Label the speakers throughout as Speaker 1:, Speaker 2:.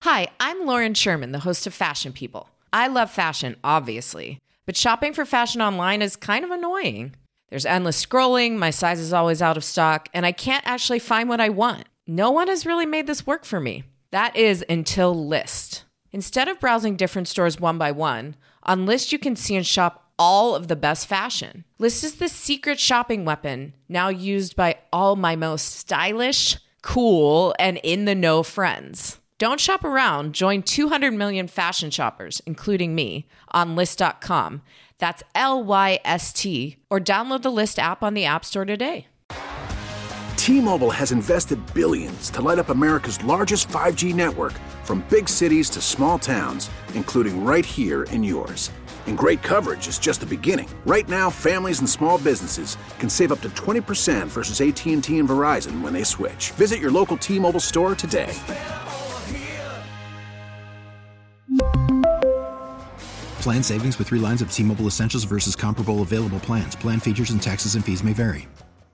Speaker 1: Hi, I'm Lauren Sherman, the host of Fashion People. I love fashion, obviously, but shopping for fashion online is kind of annoying. There's endless scrolling, my size is always out of stock, and I can't actually find what I want. No one has really made this work for me. That is until Lyst. Instead of browsing different stores one by one, on Lyst you can see and shop all of the best fashion. Lyst is the secret shopping weapon, now used by all my most stylish, cool, and in-the-know friends. Don't shop around. Join 200 million fashion shoppers, including me, on Lyst.com. That's Lyst, or download the Lyst app on the App Store today.
Speaker 2: T-Mobile has invested billions to light up America's largest 5G network, from big cities to small towns, including right here in yours. And great coverage is just the beginning. Right now, families and small businesses can save up to 20% versus AT&T and Verizon when they switch. Visit your local T-Mobile store today.
Speaker 3: Plan savings with 3 lines of T-Mobile Essentials versus comparable available plans. Plan features and taxes and fees may vary.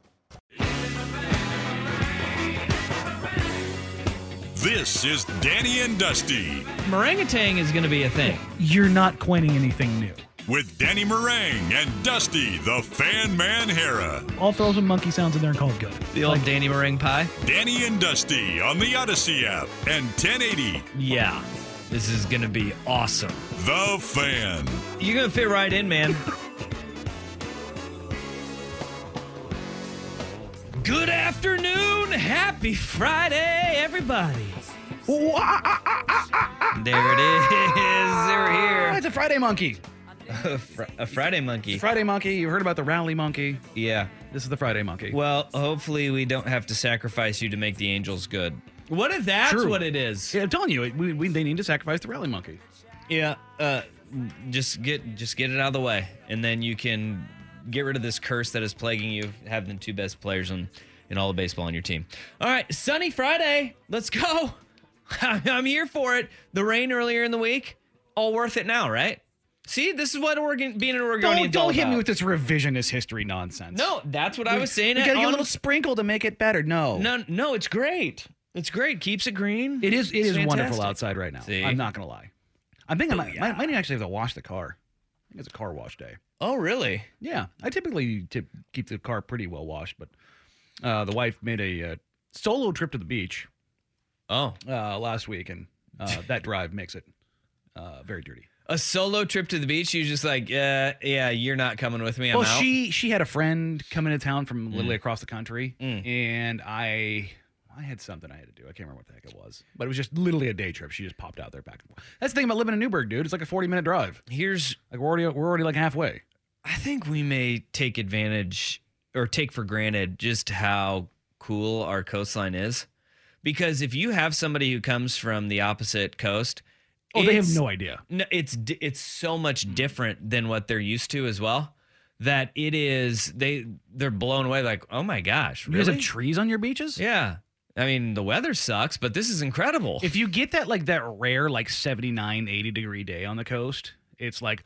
Speaker 4: This is Danny and Dusty.
Speaker 5: Meringatang is going to be a thing.
Speaker 6: You're not coining anything new.
Speaker 4: With Danny Meringue and Dusty, the Fan Man Hera.
Speaker 6: I'll throw some monkey sounds in there and call it good.
Speaker 5: The old Danny Meringue pie?
Speaker 4: Danny and Dusty on the Odyssey app and 1080.
Speaker 5: Yeah, this is going to be awesome.
Speaker 4: The Fan.
Speaker 5: You're going to fit right in, man. Good afternoon. Happy Friday, everybody. There it is. They're here.
Speaker 6: It's a Friday monkey.
Speaker 5: A Friday monkey.
Speaker 6: Friday monkey. You heard about the rally monkey.
Speaker 5: Yeah.
Speaker 6: This is the Friday monkey.
Speaker 5: Well, hopefully we don't have to sacrifice you to make the angels good. What if that's
Speaker 6: True.
Speaker 5: what it is?
Speaker 6: Yeah, I'm telling you, they need to sacrifice the rally monkey.
Speaker 5: Yeah. Just get it out of the way, and then you can get rid of this curse that is plaguing you, having the 2 best players in all of baseball on your team. All right, sunny Friday. Let's go. I'm here for it. The rain earlier in the week, all worth it now, right? See, this is what being an Oregonian
Speaker 6: Don't hit me with this revisionist history nonsense.
Speaker 5: No, that's what I was saying.
Speaker 6: You gotta get a little sprinkle to make it better. No,
Speaker 5: it's great. It's great. Keeps it green.
Speaker 6: It is
Speaker 5: fantastic.
Speaker 6: wonderful outside right now.
Speaker 5: See?
Speaker 6: I'm not gonna lie. I'm thinking I might actually have to wash the car. I think it's a car wash day.
Speaker 5: Oh, really?
Speaker 6: Yeah, I typically keep the car pretty well washed, but the wife made a solo trip to the beach. Last week, and that drive makes it very dirty.
Speaker 5: A solo trip to the beach? You just like, yeah, you're not coming with me. I'm
Speaker 6: well,
Speaker 5: out.
Speaker 6: she had a friend come into town from literally across the country, and I had something I had to do. I can't remember what the heck it was, but it was just literally a day trip. She just popped out there back and forth. That's the thing about living in Newburgh, dude. It's like a 40-minute drive.
Speaker 5: Here's
Speaker 6: like we're already like halfway.
Speaker 5: I think we may take advantage or take for granted just how cool our coastline is, because if you have somebody who comes from the opposite coast.
Speaker 6: Oh, they have no idea.
Speaker 5: No, it's so much different than what they're used to as well. That it is they're blown away. Like, oh my gosh, really?
Speaker 6: You guys have trees on your beaches?
Speaker 5: Yeah, I mean the weather sucks, but this is incredible.
Speaker 6: If you get that rare 79, 80 degree day on the coast, it's like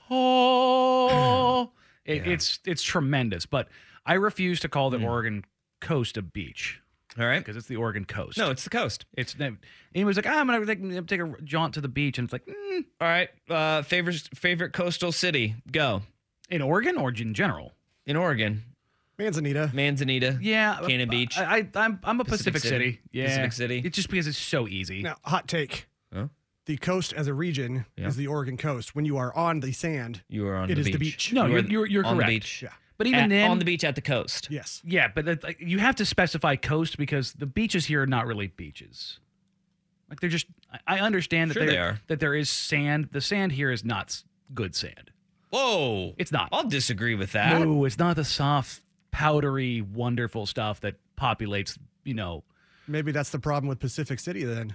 Speaker 6: it's tremendous. But I refuse to call the Oregon coast a beach.
Speaker 5: All right,
Speaker 6: because it's the Oregon coast.
Speaker 5: No, it's the coast.
Speaker 6: He was like, I'm gonna take a jaunt to the beach, and it's like,
Speaker 5: all right. Favorite coastal city? Go.
Speaker 6: In Oregon or in general?
Speaker 5: In Oregon.
Speaker 7: Manzanita.
Speaker 6: Yeah.
Speaker 5: Cannon Beach.
Speaker 6: I'm a Pacific City. Yeah.
Speaker 5: Pacific City.
Speaker 6: It's just because it's so easy.
Speaker 7: Now, hot take.
Speaker 5: Huh?
Speaker 7: The coast as a region is the Oregon coast. When you are on the sand,
Speaker 5: you are on
Speaker 7: it
Speaker 5: the
Speaker 7: is
Speaker 5: beach.
Speaker 7: the beach.
Speaker 6: No, you're
Speaker 5: on
Speaker 6: correct.
Speaker 5: The beach.
Speaker 7: Yeah.
Speaker 6: But even then,
Speaker 5: on the beach at the coast.
Speaker 7: Yes.
Speaker 6: Yeah, but you have to specify coast because the beaches here are not really beaches. Like they're just. I understand that
Speaker 5: they are.
Speaker 6: That there is sand. The sand here is not good sand.
Speaker 5: Whoa,
Speaker 6: it's not.
Speaker 5: I'll disagree with that.
Speaker 6: No, it's not the soft, powdery, wonderful stuff that populates.
Speaker 7: Maybe that's the problem with Pacific City then.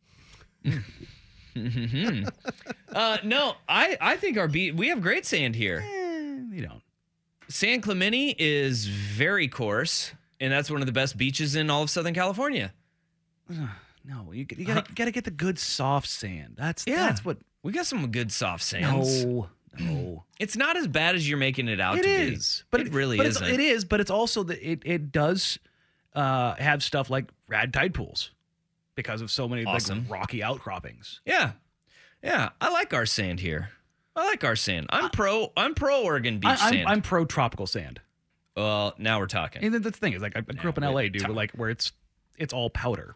Speaker 5: No, I think we have great sand here.
Speaker 6: You don't.
Speaker 5: San Clemente is very coarse, and that's one of the best beaches in all of Southern California.
Speaker 6: No, you gotta get the good soft sand. That's what
Speaker 5: we got. Some good soft sands.
Speaker 6: No,
Speaker 5: it's not as bad as you're making it out to be.
Speaker 6: But
Speaker 5: it really
Speaker 6: but
Speaker 5: isn't.
Speaker 6: It is, but it's also that it does have stuff like rad tide pools. because of so many
Speaker 5: Awesome.
Speaker 6: like rocky outcroppings.
Speaker 5: Yeah. I like our sand here. I'm pro Oregon beach sand.
Speaker 6: I'm pro tropical sand.
Speaker 5: Well, now we're talking.
Speaker 6: And the thing is, like, I grew up in LA, dude, where it's all powder.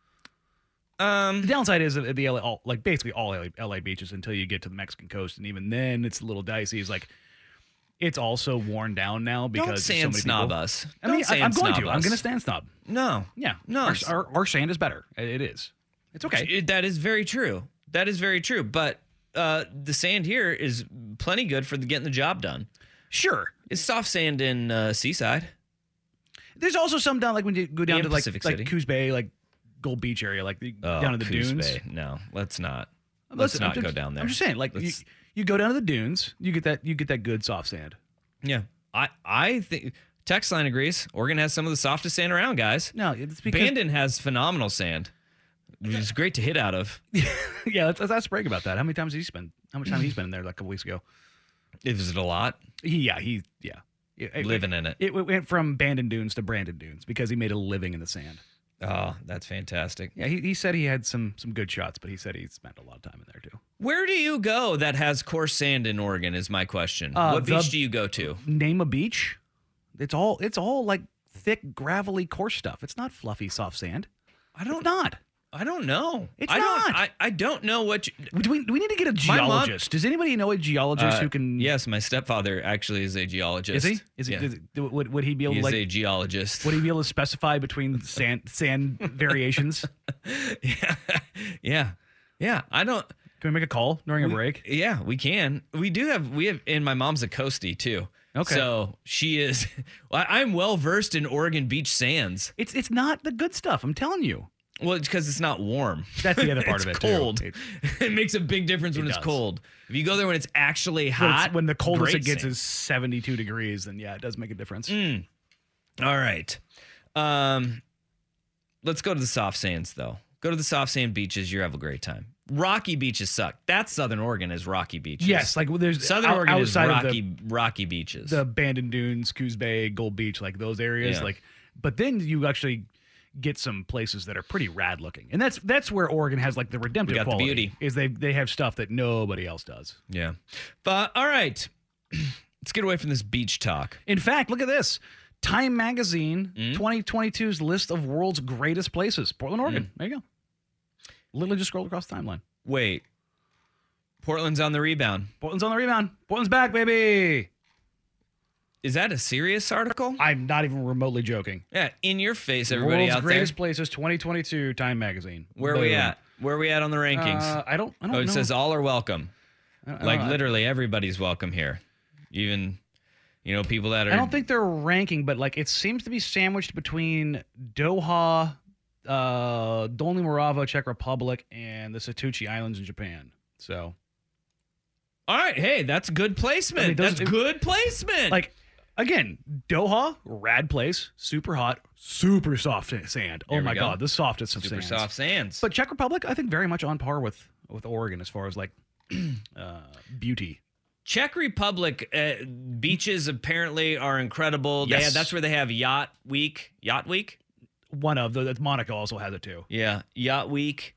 Speaker 6: The downside is that basically all LA beaches until you get to the Mexican coast, and even then it's a little dicey. It's like it's also worn down now because
Speaker 5: Don't sand
Speaker 6: so many
Speaker 5: snob
Speaker 6: people.
Speaker 5: us.
Speaker 6: I mean, I'm going to.
Speaker 5: Us.
Speaker 6: I'm going to stand snob.
Speaker 5: No.
Speaker 6: Yeah.
Speaker 5: No.
Speaker 6: Our sand is better. It is. It's okay.
Speaker 5: That is very true. But the sand here is plenty good for getting the job done.
Speaker 6: Sure.
Speaker 5: It's soft sand in Seaside.
Speaker 6: There's also some down, like when you go down
Speaker 5: And
Speaker 6: to like
Speaker 5: Pacific City.
Speaker 6: Coos Bay, like Gold Beach area, like down to the
Speaker 5: Coos
Speaker 6: dunes.
Speaker 5: Bay. No, let's not.
Speaker 6: Listen,
Speaker 5: Let's not go down there.
Speaker 6: I'm just saying, like you go down to the dunes, you get that good soft sand.
Speaker 5: Yeah. I think text line agrees. Oregon has some of the softest sand around, guys.
Speaker 6: No, it's because
Speaker 5: Bandon has phenomenal sand. It's great to hit out of.
Speaker 6: yeah. Let's ask Sprague about that. How much time has he spent in there like a couple weeks ago?
Speaker 5: Is it a lot?
Speaker 6: Yeah.
Speaker 5: Living in it.
Speaker 6: It went from Bandon Dunes to Brandon Dunes because he made a living in the sand.
Speaker 5: Oh, that's fantastic.
Speaker 6: Yeah, he said he had some good shots, but he said he spent a lot of time in there too.
Speaker 5: Where do you go that has coarse sand in Oregon is my question. What beach do you go to?
Speaker 6: Name a beach. It's all like thick, gravelly, coarse stuff. It's not fluffy, soft sand. I don't know.
Speaker 5: It's not. I don't know what you...
Speaker 6: Do we need to get a geologist? Does anybody know a geologist who can...
Speaker 5: Yes, my stepfather actually is a geologist.
Speaker 6: Is he? Would he be able to
Speaker 5: He's a geologist.
Speaker 6: Would he be able to specify between sand variations?
Speaker 5: Yeah. I don't...
Speaker 6: Can we make a call during a break?
Speaker 5: Yeah, we can. We have, and my mom's a coastie too.
Speaker 6: Okay.
Speaker 5: So she is... I'm well versed in Oregon beach sands.
Speaker 6: It's not the good stuff, I'm telling you.
Speaker 5: Well, it's because it's not warm.
Speaker 6: That's the other part of it,
Speaker 5: cold.
Speaker 6: too.
Speaker 5: It makes a big difference when it's
Speaker 6: does.
Speaker 5: cold. If you go there when it's actually hot,
Speaker 6: When the coldest
Speaker 5: great
Speaker 6: it gets
Speaker 5: sand.
Speaker 6: is 72 degrees, then yeah, it does make a difference.
Speaker 5: All right. Let's go to the soft sands, though. Go to the soft sand beaches. You have a great time. Rocky beaches suck. That's Southern Oregon is rocky beaches.
Speaker 6: Yes, like there's
Speaker 5: Southern Oregon is
Speaker 6: outside of
Speaker 5: rocky beaches.
Speaker 6: the Bandon Dunes, Coos Bay, Gold Beach, like those areas.
Speaker 5: Yeah.
Speaker 6: But then you actually get some places that are pretty rad looking, and that's where Oregon has like the redemptive
Speaker 5: We got the
Speaker 6: quality.
Speaker 5: beauty.
Speaker 6: Is they have stuff that nobody else does.
Speaker 5: Yeah. But all right. Let's get away from this beach talk.
Speaker 6: In fact, look at this. Time Magazine
Speaker 5: Mm.
Speaker 6: 2022's list of world's greatest places. Portland, Oregon. There you go. Literally just scrolled across the timeline.
Speaker 5: Wait. Portland's on the rebound.
Speaker 6: Portland's on the rebound. Portland's back, baby.
Speaker 5: Is that a serious article?
Speaker 6: I'm not even remotely joking.
Speaker 5: Yeah, in your face, everybody
Speaker 6: World's
Speaker 5: out there.
Speaker 6: greatest places 2022 Time Magazine.
Speaker 5: Where are we
Speaker 6: Boom.
Speaker 5: at? Where are we at on the rankings?
Speaker 6: I don't
Speaker 5: Oh,
Speaker 6: know.
Speaker 5: it says all are welcome.
Speaker 6: I don't
Speaker 5: Like
Speaker 6: know.
Speaker 5: literally everybody's welcome here. Even, people that are...
Speaker 6: I don't think they're ranking, but like it seems to be sandwiched between Doha, Dolny Morava, Czech Republic, and the Satuchi Islands in Japan. So,
Speaker 5: All right, hey, that's good placement.
Speaker 6: I mean,
Speaker 5: That's good placement.
Speaker 6: like, again, Doha, rad place, super hot, super soft sand.
Speaker 5: There
Speaker 6: Oh
Speaker 5: we
Speaker 6: my
Speaker 5: go.
Speaker 6: God, the softest of
Speaker 5: super
Speaker 6: sands.
Speaker 5: soft sands.
Speaker 6: But Czech Republic, I think, very much on par with Oregon as far as like beauty.
Speaker 5: Czech Republic beaches apparently are incredible.
Speaker 6: Yes.
Speaker 5: That's where they have Yacht Week. Yacht Week?
Speaker 6: One of the Monaco also has it too.
Speaker 5: Yeah, Yacht Week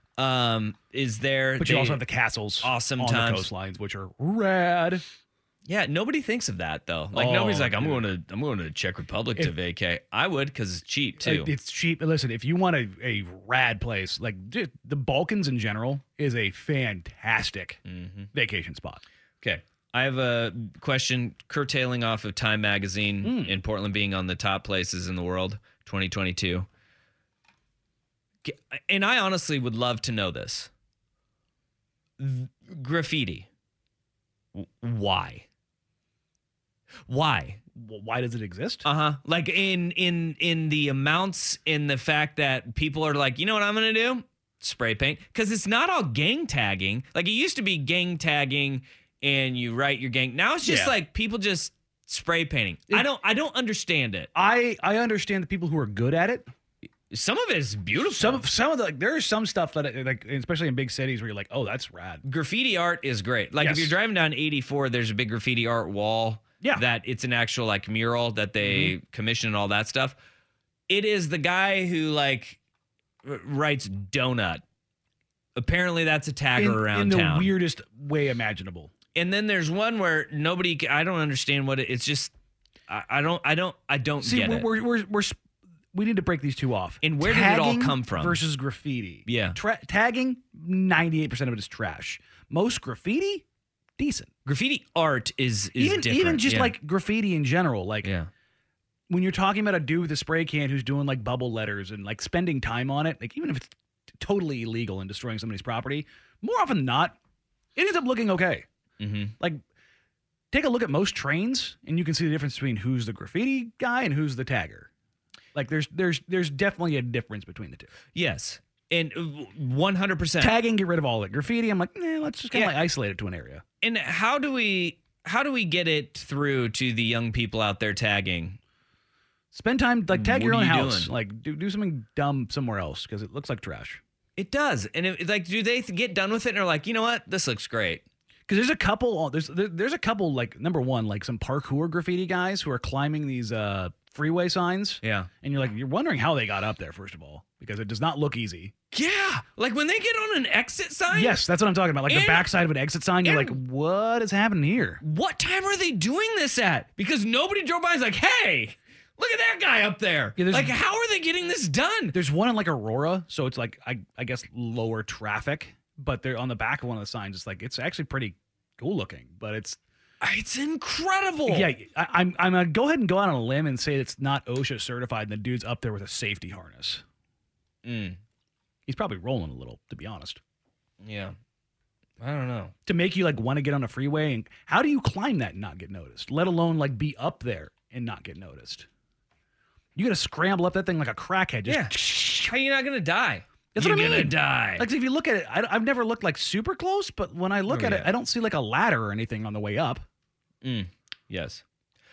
Speaker 5: is there.
Speaker 6: But you also have the castles
Speaker 5: awesome
Speaker 6: on
Speaker 5: times.
Speaker 6: the coastlines, which are rad.
Speaker 5: Yeah, nobody thinks of that though. Like
Speaker 6: Oh,
Speaker 5: nobody's like, I'm
Speaker 6: dude.
Speaker 5: going to Czech Republic to vacay. I would because it's cheap too.
Speaker 6: It's cheap. Listen, if you want a rad place, like dude, the Balkans in general is a fantastic vacation spot.
Speaker 5: Okay. I have a question curtailing off of Time Magazine in Portland being on the top places in the world 2022. And I honestly would love to know this. Graffiti. Why? Why?
Speaker 6: Why does it exist?
Speaker 5: Like in the amounts, in the fact that people are like, you know what I'm going to do? Spray paint. Because it's not all gang tagging. Like it used to be gang tagging and you write your gang. Now it's just like people just spray painting. I don't understand it.
Speaker 6: I understand the people who are good at it.
Speaker 5: Some of it is beautiful.
Speaker 6: Some of the like, there is some stuff that like, especially in big cities where you're like, oh, that's rad.
Speaker 5: Graffiti art is great. Like if
Speaker 6: Yes.
Speaker 5: you're driving down 84, there's a big graffiti art wall.
Speaker 6: Yeah.
Speaker 5: That it's an actual like mural that they commission and all that stuff. It is the guy who like writes donut. Apparently that's a tagger around
Speaker 6: in
Speaker 5: town.
Speaker 6: the weirdest way imaginable.
Speaker 5: And then there's one where I don't understand what it's just. I don't
Speaker 6: See,
Speaker 5: get it.
Speaker 6: We need to break these two off.
Speaker 5: And where did it all
Speaker 6: Tagging
Speaker 5: come from?
Speaker 6: versus graffiti.
Speaker 5: Yeah.
Speaker 6: Tagging, 98% of it is trash. Most graffiti, decent.
Speaker 5: Graffiti art is different.
Speaker 6: Even just
Speaker 5: yeah.
Speaker 6: like graffiti in general. Like
Speaker 5: yeah.
Speaker 6: when you're talking about a dude with a spray can who's doing like bubble letters and like spending time on it, like even if it's totally illegal and destroying somebody's property, more often than not, it ends up looking okay.
Speaker 5: Mm-hmm.
Speaker 6: Like, take a look at most trains, and you can see the difference between who's the graffiti guy and who's the tagger. Like, there's definitely a difference between the two.
Speaker 5: Yes, and 100%.
Speaker 6: Tagging, get rid of all of it. Graffiti, I'm like, let's just kind of like isolate it to an area.
Speaker 5: And how do we get it through to the young people out there tagging?
Speaker 6: Spend time, like, tag
Speaker 5: What
Speaker 6: your
Speaker 5: are
Speaker 6: own
Speaker 5: you
Speaker 6: house.
Speaker 5: doing?
Speaker 6: Like, do something dumb somewhere else because it looks like trash.
Speaker 5: It does, and like, do they get done with it and are like, you know what, this looks great?
Speaker 6: Because there's a couple. There's a couple. Like, number one, like some parkour graffiti guys who are climbing these freeway signs.
Speaker 5: Yeah,
Speaker 6: and you're wondering how they got up there. First of all, because it does not look easy.
Speaker 5: Yeah, like when they get on an exit sign.
Speaker 6: Yes, that's what I'm talking about. Like the backside of an exit sign. You're like, what is happening here?
Speaker 5: What time are they doing this at? Because nobody drove by and is like, hey, look at that guy up there.
Speaker 6: Yeah,
Speaker 5: like, how are they getting this done?
Speaker 6: There's one in like Aurora, so it's like I guess lower traffic, but they're on the back of one of the signs. It's like it's actually pretty cool looking, but it's
Speaker 5: incredible.
Speaker 6: Yeah, I'm gonna go ahead and go out on a limb and say it's not OSHA certified, and the dude's up there with a safety harness. He's probably rolling a little, to be honest.
Speaker 5: Yeah, I don't know.
Speaker 6: To make you like want to get on a freeway, and how do you climb that and not get noticed? Let alone like be up there and not get noticed. You got to scramble up that thing like a crackhead. Just
Speaker 5: How are you not gonna die?
Speaker 6: That's
Speaker 5: You're
Speaker 6: what I mean.
Speaker 5: gonna die.
Speaker 6: Like if you look at it, I've never looked like super close, but when I look at it, I don't see like a ladder or anything on the way up.
Speaker 5: Yes.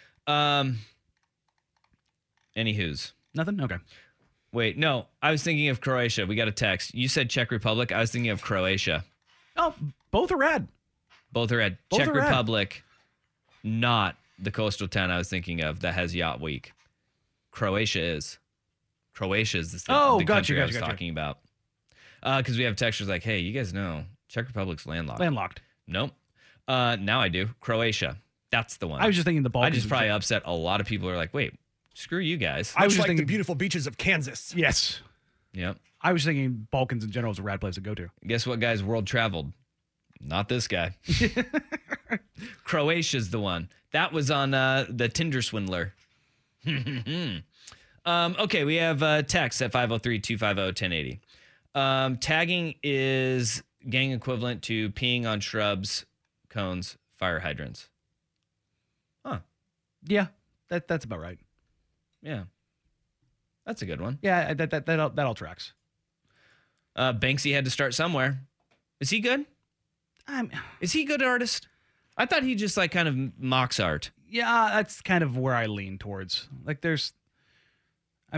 Speaker 5: Anywho's.
Speaker 6: Nothing? Okay.
Speaker 5: Wait, no. I was thinking of Croatia. We got a text. You said Czech Republic. I was thinking of Croatia.
Speaker 6: Oh, both are rad.
Speaker 5: Both are rad.
Speaker 6: Both
Speaker 5: Czech
Speaker 6: are rad.
Speaker 5: Republic, not the coastal town I was thinking of that has Yacht Week. Croatia is. Croatia is the country I was talking about. Because we have textures like, hey, you guys know Czech Republic's landlocked.
Speaker 6: Landlocked.
Speaker 5: Nope. Now I do. Croatia. That's the one.
Speaker 6: I was just thinking the Balkans.
Speaker 5: I just probably upset a lot of people who are like, wait, screw you guys.
Speaker 6: I was
Speaker 7: Much
Speaker 6: just
Speaker 7: like
Speaker 6: thinking
Speaker 7: the beautiful beaches of Kansas.
Speaker 6: Yes.
Speaker 5: Yep.
Speaker 6: I was thinking Balkans in general is a rad place to go to.
Speaker 5: Guess what, guys? World traveled. Not this guy. Croatia's the one. That was on the Tinder swindler. Okay, we have text at 503-250-1080. Tagging is gang equivalent to peeing on shrubs, cones, fire hydrants. Huh.
Speaker 6: Yeah, that's about right.
Speaker 5: Yeah. That's a good one.
Speaker 6: Yeah, that all tracks.
Speaker 5: Banksy had to start somewhere. Is he good? Is he a good artist? I thought he just like kind of mocks art.
Speaker 6: Yeah, that's kind of where I lean towards. Like I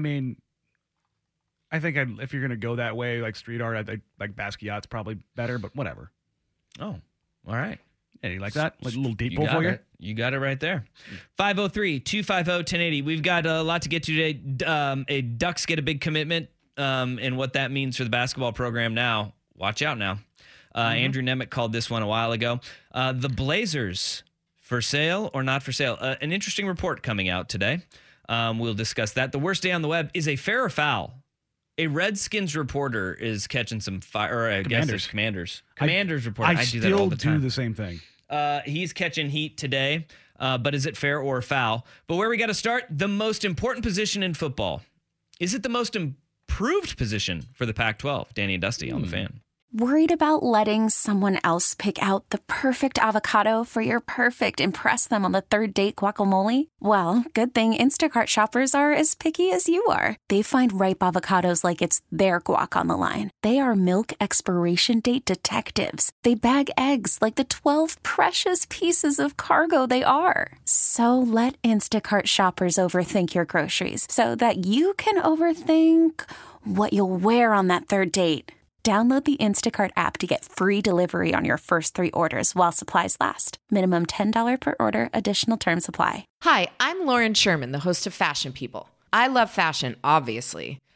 Speaker 6: think if you're going to go that way, like street art, I think like Basquiat's probably better, but whatever.
Speaker 5: Oh, all right.
Speaker 6: Yeah, you like that? Like a little deep
Speaker 5: You
Speaker 6: pull
Speaker 5: got
Speaker 6: for you?
Speaker 5: it. You got it right there. 503-250-1080. We've got a lot to get to today. A Ducks get a big commitment and what that means for the basketball program now. Watch out now. Andrew Nemec called this one a while ago. The Blazers, for sale or not for sale? An interesting report coming out today. We'll discuss that. The worst day on the web is a fair or foul. A Redskins reporter is catching some fire. Or I guess it's Commanders. Commanders reporter. I do that all the time.
Speaker 6: Do the same thing.
Speaker 5: He's catching heat today. But is it fair or foul? But where we got to start, the most important position in football. Is it the most improved position for the Pac-12? Danny and Dusty on the Fan.
Speaker 8: Worried about letting someone else pick out the perfect avocado for your perfect impress them on the third date guacamole? Well, good thing Instacart shoppers are as picky as you are. They find ripe avocados like it's their guac on the line. They are milk expiration date detectives. They bag eggs like the 12 precious pieces of cargo they are. So let Instacart shoppers overthink your groceries so that you can overthink what you'll wear on that third date. Download the Instacart app to get free delivery on your first 3 orders while supplies last. Minimum $10 per order. Additional terms apply.
Speaker 1: Hi, I'm Lauren Sherman, the host of Fashion People. I love fashion, obviously,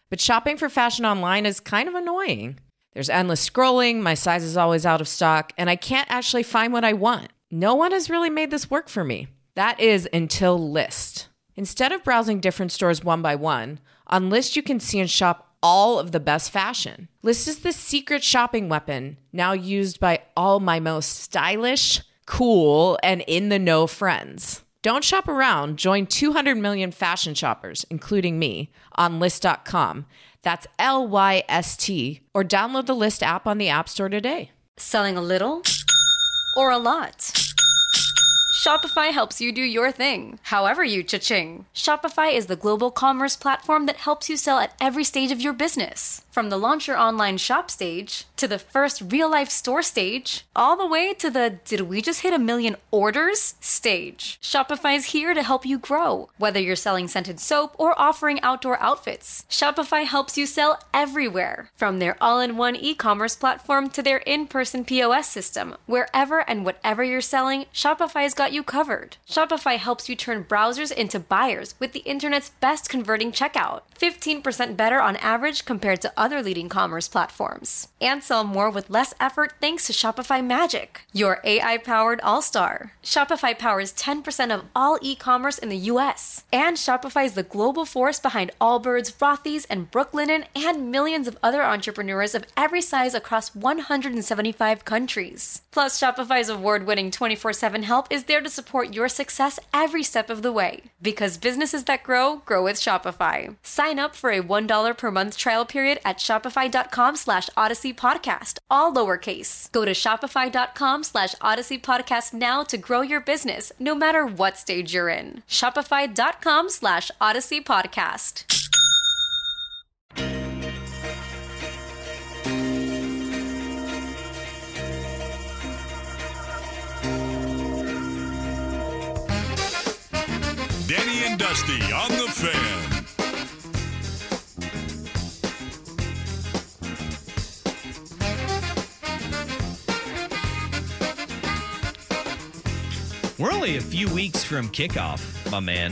Speaker 1: But shopping for fashion online is kind of annoying. There's endless scrolling, my size is always out of stock, and I can't actually find what I want. No one has really made this work for me. That is until Lyst. Instead of browsing different stores one by one, on Lyst you can see and shop all of the best fashion. Lyst is the secret shopping weapon now used by all my most stylish, cool, and in-the-know friends. Don't shop around. Join 200 million fashion shoppers, including me, on Lyst.com. That's LYST, or download the Lyst app on the App Store today.
Speaker 9: Selling a little or a lot? Shopify helps you do your thing, however you cha-ching. Shopify is the global commerce platform that helps you sell at every stage of your business. From the launch your online shop stage, to the first real-life store stage, all the way to the did we just hit 1 million orders stage. Shopify's here to help you grow. Whether you're selling scented soap or offering outdoor outfits, Shopify helps you sell everywhere. From their all-in-one e-commerce platform to their in-person POS system, wherever and whatever you're selling, Shopify's got you covered. Shopify helps you turn browsers into buyers with the internet's best converting checkout. 15% better on average compared to other leading commerce platforms. And sell more with less effort thanks to Shopify Magic, your AI-powered all-star. Shopify powers 10% of all e-commerce in the US. And Shopify is the global force behind Allbirds, Rothy's, and Brooklinen, and millions of other entrepreneurs of every size across 175 countries. Plus, Shopify's award-winning 24/7 help is there to support your success every step of the way. Because businesses that grow, grow with Shopify. Sign up for a $1 per month trial period at shopify.com/Odyssey Podcast, all lowercase. Go to shopify.com/Odyssey Podcast now to grow your business, no matter what stage you're in. Shopify.com/Odyssey Podcast.
Speaker 4: Danny and Dusty on the Fan.
Speaker 5: We're only a few weeks from kickoff, my man.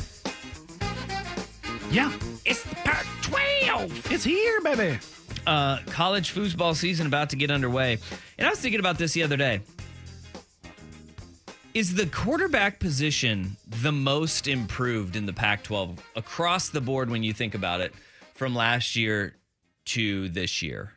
Speaker 6: Yeah.
Speaker 5: It's the Pac-12.
Speaker 6: It's here, baby.
Speaker 5: College foosball season about to get underway. And I was thinking about this the other day. Is the quarterback position the most improved in the Pac-12 across the board when you think about it from last year to this year?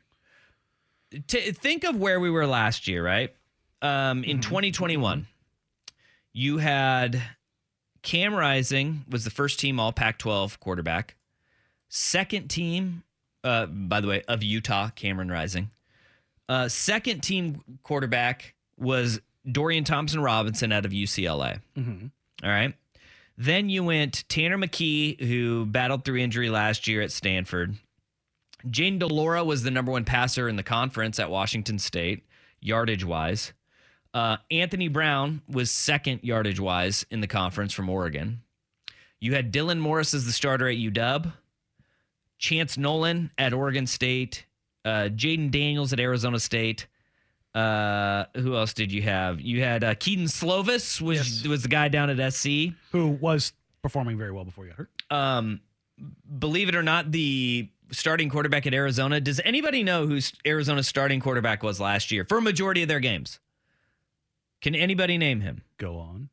Speaker 5: Think of where we were last year, right? In 2021, you had Cam Rising was the first team all Pac-12 quarterback. Second team, by the way, of Utah, Cameron Rising. Second team quarterback was Dorian Thompson-Robinson out of UCLA. All right. Then you went Tanner McKee, who battled through injury last year at Stanford. Jane DeLaura was the number one passer in the conference at Washington State, yardage-wise. Anthony Brown was second yardage-wise in the conference from Oregon. You had Dylan Morris as the starter at UW. Chance Nolan at Oregon State. Jaden Daniels at Arizona State. Who else did you have? You had Keaton Slovis, was the guy down at SC.
Speaker 6: Who was performing very well before you got hurt.
Speaker 5: Believe it or not, the starting quarterback at Arizona, does anybody know who Arizona's starting quarterback was last year for a majority of their games? Can anybody name him?
Speaker 6: Go on.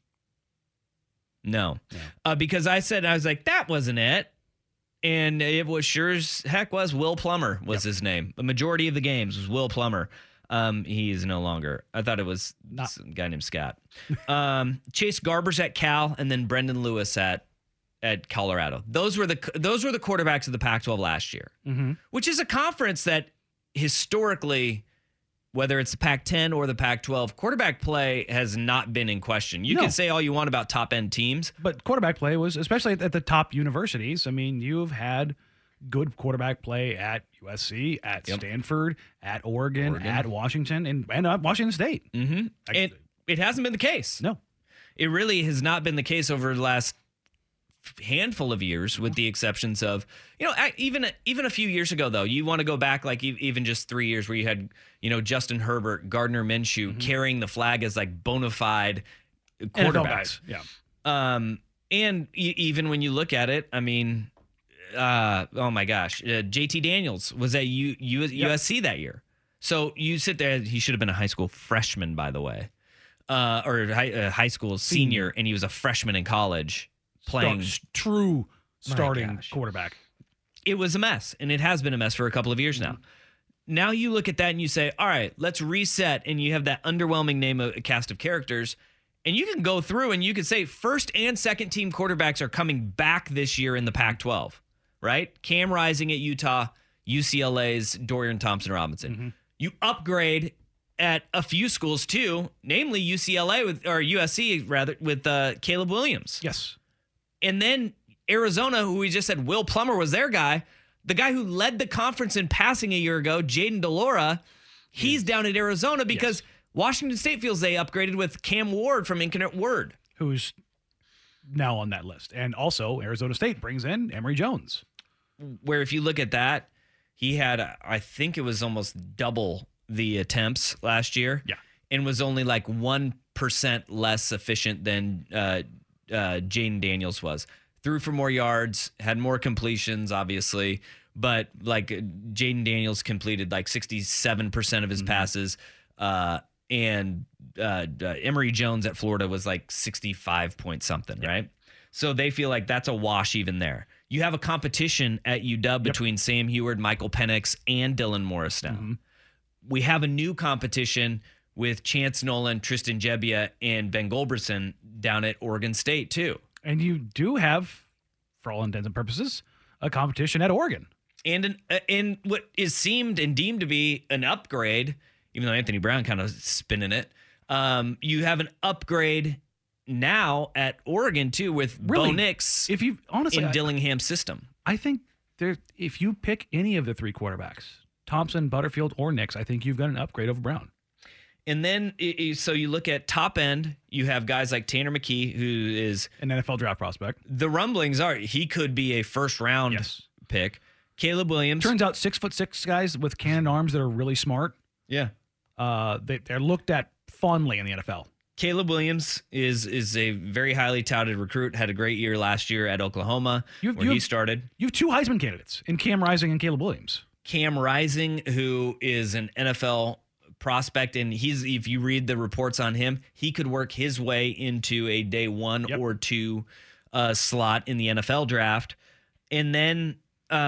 Speaker 5: No. Because I was like, that wasn't it. And it was sure as heck was Will Plummer was his name. The majority of the games was Will Plummer. He is no longer. I thought it was some guy named Scott. Chase Garbers at Cal, and then Brendan Lewis at Colorado. Those were the quarterbacks of the Pac-12 last year, which is a conference that historically, whether it's the Pac-10 or the Pac-12, quarterback play has not been in question. You can say all you want about top-end teams.
Speaker 6: But quarterback play was, especially at the top universities, I mean, you've had good quarterback play at USC, at Stanford, at Oregon, at Washington, and Washington State.
Speaker 5: And it hasn't been the case.
Speaker 6: No.
Speaker 5: It really has not been the case over the last handful of years, with the exceptions of, even a few years ago, though. You want to go back like even just 3 years where you had, Justin Herbert, Gardner Minshew carrying the flag as like bona fide quarterbacks.
Speaker 6: Yeah.
Speaker 5: And even when you look at it, I mean, oh my gosh, JT Daniels was at USC that year. So you sit there, he should have been a high school freshman, by the way, or high school senior, and he was a freshman in college playing
Speaker 6: true starting quarterback.
Speaker 5: It was a mess, and it has been a mess for a couple of years now. Now you look at that and you say, all right, let's reset, and you have that underwhelming name of a cast of characters, and you can go through and you can say first and second team quarterbacks are coming back this year in the Pac-12, right? Cam Rising at Utah, UCLA's Dorian Thompson-Robinson. You upgrade at a few schools too, namely USC rather, with Caleb Williams.
Speaker 6: Yes.
Speaker 5: And then Arizona, who we just said Will Plummer was their guy, the guy who led the conference in passing a year ago, Jaden DeLora, he's down at Arizona because Washington State feels they upgraded with Cam Ward from Incarnate Word,
Speaker 6: who's now on that list. And also Arizona State brings in Emory Jones,
Speaker 5: where if you look at that, he had, I think it was almost double the attempts last year.
Speaker 6: Yeah.
Speaker 5: And was only like 1% less efficient than Jaden Daniels was. Threw for more yards, had more completions, obviously. But like Jaden Daniels completed like 67% of his passes. And Emory Jones at Florida was like 65 point something, right? So they feel like that's a wash even there. You have a competition at UW between Sam Heward, Michael Penix, and Dylan Morris now. We have a new competition with Chance Nolan, Tristan Gebbia, and Ben Goldberson down at Oregon State too.
Speaker 6: And you do have, for all intents and purposes, a competition at Oregon.
Speaker 5: And in what is seemed and deemed to be an upgrade, even though Anthony Brown kind of spinning it, you have an upgrade now at Oregon too with Bo Nix
Speaker 6: if you honestly
Speaker 5: in Dillingham's system.
Speaker 6: I think if you pick any of the three quarterbacks, Thompson, Butterfield, or Nix, I think you've got an upgrade over Brown.
Speaker 5: And then, so you look at top end, you have guys like Tanner McKee, who is
Speaker 6: an NFL draft prospect. The
Speaker 5: rumblings are he could be a first round pick. Caleb Williams.
Speaker 6: Turns out 6'6" guys with cannon arms that are really smart.
Speaker 5: Yeah.
Speaker 6: They're looked at fondly in the NFL.
Speaker 5: Caleb Williams is a very highly touted recruit, had a great year last year at Oklahoma where he started.
Speaker 6: You have two Heisman candidates in Cam Rising and Caleb Williams.
Speaker 5: Cam Rising, who is an NFL prospect, and if you read the reports on him, he could work his way into a day one or two slot in the NFL draft. And then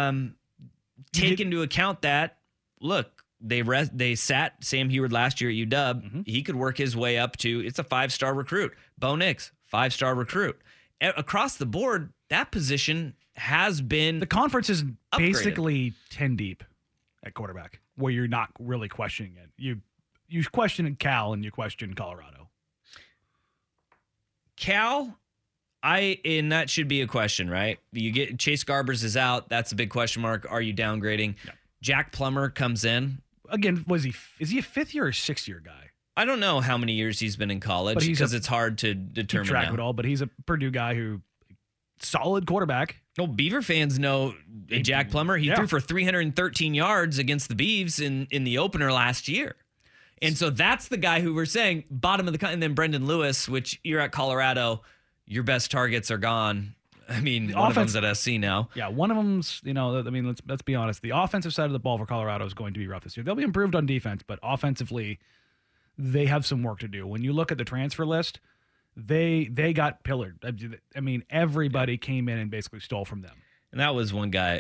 Speaker 5: take into account that, look, they sat Sam Heward last year at UW. He could work his way up to, it's a 5-star recruit. Bo Nix, 5-star recruit. Across the board, that position has been
Speaker 6: the conference is
Speaker 5: upgraded.
Speaker 6: Basically 10 deep at quarterback, where you're not really questioning it. You question Cal and you question Colorado.
Speaker 5: Cal, and that should be a question, right? You get Chase Garbers is out. That's a big question mark. Are you downgrading? Yeah. Jack Plummer comes in.
Speaker 6: Again, is he a 5th year or 6th year guy?
Speaker 5: I don't know how many years he's been in college because it's hard to determine.
Speaker 6: Track it all, but he's a Purdue guy who solid quarterback.
Speaker 5: No, Beaver fans know Jack Plummer. He threw for 313 yards against the Beavs in the opener last year. And so that's the guy who we're saying bottom of the and then Brendan Lewis, which you're at Colorado, your best targets are gone. I mean, one of them's at SC now.
Speaker 6: Yeah, one of them's, let's be honest. The offensive side of the ball for Colorado is going to be rough this year. They'll be improved on defense, but offensively, they have some work to do. When you look at the transfer list, they got pillared. I mean, everybody came in and basically stole from them.
Speaker 5: And that was one guy,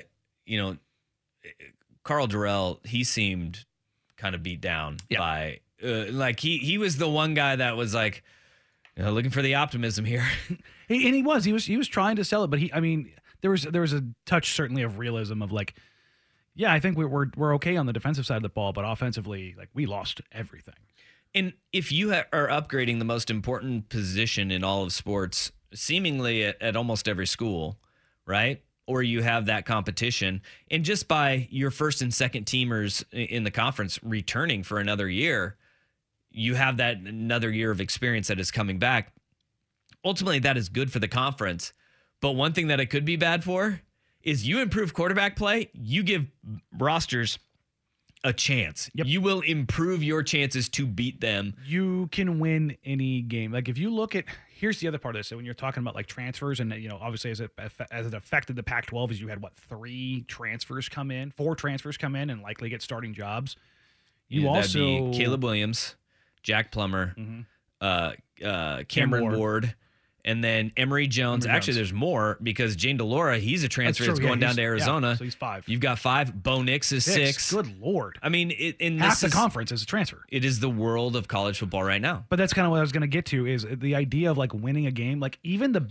Speaker 5: Carl Durrell, he seemed kind of beat down by, he was the one guy that was like, looking for the optimism here.
Speaker 6: He was trying to sell it, but there was a touch certainly of realism of like, yeah, I think we're okay on the defensive side of the ball, but offensively, like we lost everything.
Speaker 5: And if you are upgrading the most important position in all of sports, seemingly at almost every school, right? Or you have that competition, and just by your first and second teamers in the conference returning for another year, you have that another year of experience that is coming back. Ultimately, that is good for the conference. But one thing that it could be bad for is you improve quarterback play, you give rosters a chance.
Speaker 6: Yep.
Speaker 5: You will improve your chances to beat them.
Speaker 6: You can win any game. Like if you look at, here's the other part of this. So when you're talking about like transfers and, obviously as it affected the Pac-12 is you had 4 transfers come in and likely get starting jobs.
Speaker 5: That'd be Caleb Williams, Jack Plummer, Cameron Ward, and then Emory Jones. Actually, there's more because Jane DeLora, he's a transfer that's going down to Arizona.
Speaker 6: So he's 5.
Speaker 5: You've got 5. Bo Nix is 6.
Speaker 6: Good Lord.
Speaker 5: I mean,
Speaker 6: half the conference is a transfer.
Speaker 5: It is the world of college football right now.
Speaker 6: But that's kind of what I was going to get to is the idea of like winning a game. Like even the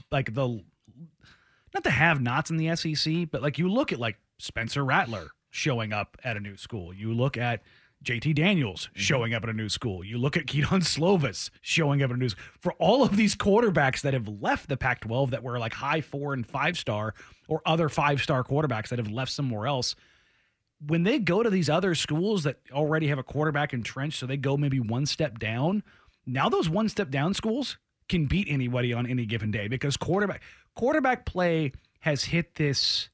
Speaker 6: not the have-nots in the SEC, but like you look at like Spencer Rattler showing up at a new school. You look at JT Daniels showing up at a new school. You look at Keaton Slovis showing up at a new school. For all of these quarterbacks that have left the Pac-12 that were like high 4 and 5-star or other 5-star quarterbacks that have left somewhere else, when they go to these other schools that already have a quarterback entrenched, so they go maybe one step down, now those one step down schools can beat anybody on any given day because quarterback play has hit this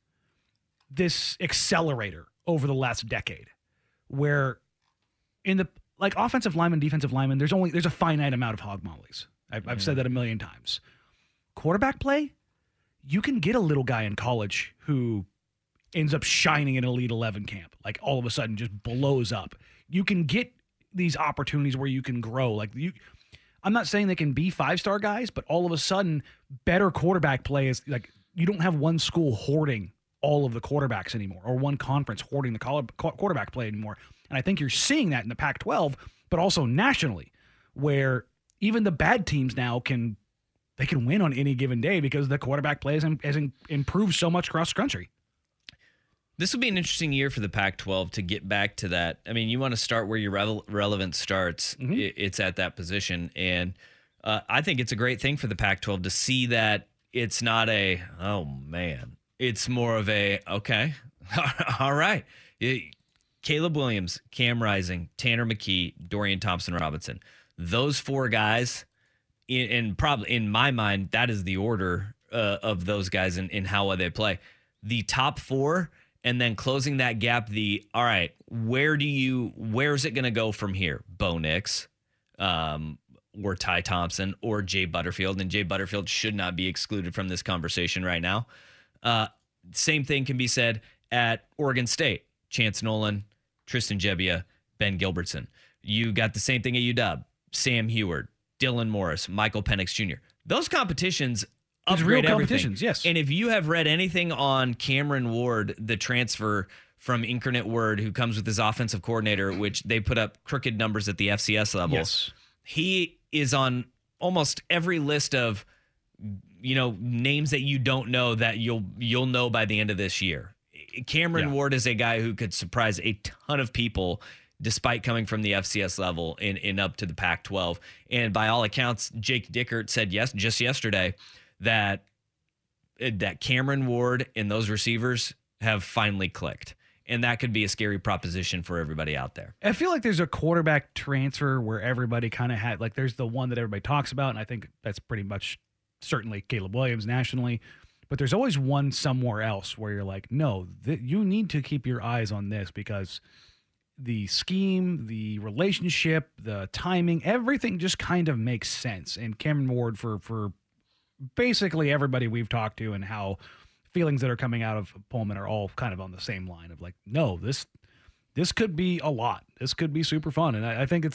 Speaker 6: accelerator over the last decade where in the like offensive lineman, defensive lineman, there's a finite amount of hog mollies. I've said that a million times. Quarterback play, you can get a little guy in college who ends up shining in Elite 11 camp, like all of a sudden just blows up. You can get these opportunities where you can grow. I'm not saying they can be 5-star guys, but all of a sudden, better quarterback play is like you don't have one school hoarding all of the quarterbacks anymore, or one conference hoarding the quarterback play anymore. And I think you're seeing that in the Pac-12, but also nationally, where even the bad teams now can win on any given day because the quarterback play has improved so much across the country.
Speaker 5: This will be an interesting year for the Pac-12 to get back to that. I mean, you want to start where your relevance starts. It's at that position. And I think it's a great thing for the Pac-12 to see that it's not oh, man. It's more of okay, all right. Caleb Williams, Cam Rising, Tanner McKee, Dorian Thompson-Robinson. Those 4 guys, and probably in my mind, that is the order of those guys in how well they play. The top 4, and then closing that gap, all right, where's it going to go from here? Bo Nix, or Ty Thompson, or Jay Butterfield. And Jay Butterfield should not be excluded from this conversation right now. Same thing can be said at Oregon State. Chance Nolan, Tristan Gebbia, Ben Gilbertson. You got the same thing at UW. Sam Heward, Dylan Morris, Michael Penix Jr. Those competitions upgrade
Speaker 6: real competitions,
Speaker 5: everything.
Speaker 6: yes.
Speaker 5: And if you have read anything on Cameron Ward, the transfer from Incarnate Word, who comes with his offensive coordinator, which they put up crooked numbers at the FCS level.
Speaker 6: Yes.
Speaker 5: He is on almost every list of names that you don't know that you'll know by the end of this year. Cameron Ward is a guy who could surprise a ton of people despite coming from the FCS level and up to the Pac-12. And by all accounts, Jake Dickert said just yesterday that Cameron Ward and those receivers have finally clicked. And that could be a scary proposition for everybody out there.
Speaker 6: I feel like there's a quarterback transfer where everybody kind of had, like there's the one that everybody talks about, and I think that's pretty much certainly Caleb Williams nationally. But there's always one somewhere else where you're like, no, you need to keep your eyes on this because the scheme, the relationship, the timing, everything just kind of makes sense. And Cameron Ward, for basically everybody we've talked to and how feelings that are coming out of Pullman are all kind of on the same line of like, no, this could be a lot. This could be super fun. And I think it's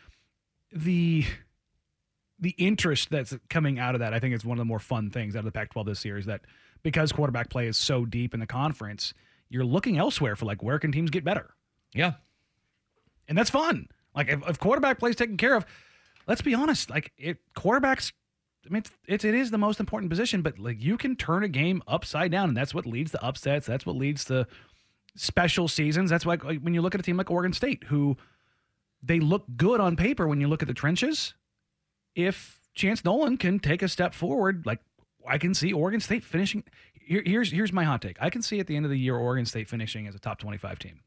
Speaker 6: the interest that's coming out of that. I think it's one of the more fun things out of the Pac-12 this year is that because quarterback play is so deep in the conference, you're looking elsewhere for like, where can teams get better?
Speaker 5: Yeah.
Speaker 6: And that's fun. Like if quarterback play is taken care of, let's be honest, like quarterbacks, I mean, it is the most important position, but like you can turn a game upside down, and that's what leads to upsets. That's what leads to special seasons. That's why like, when you look at a team like Oregon State, who they look good on paper when you look at the trenches, if Chance Nolan can take a step forward, like I can see Oregon State finishing. Here's my hot take. I can see at the end of the year Oregon State finishing as a top 25 team.